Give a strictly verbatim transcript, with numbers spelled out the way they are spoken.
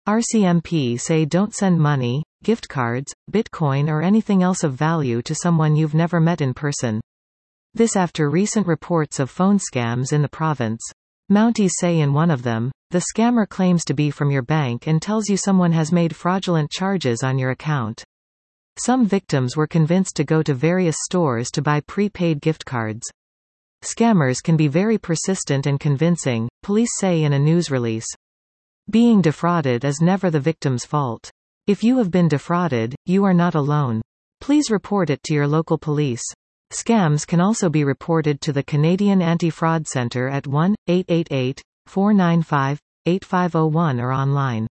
R C M P say don't send money, gift cards, Bitcoin or anything else of value to someone you've never met in person. This after recent reports of phone scams in the province. Mounties say in one of them, the scammer claims to be from your bank and tells you someone has made fraudulent charges on your account. Some victims were convinced to go to various stores to buy prepaid gift cards. Scammers can be very persistent and convincing, police say in a news release. Being defrauded is never the victim's fault. If you have been defrauded, you are not alone. Please report it to your local police. Scams can also be reported to the Canadian Anti-Fraud Centre at one eight eight eight, four nine five, eight five zero one or online.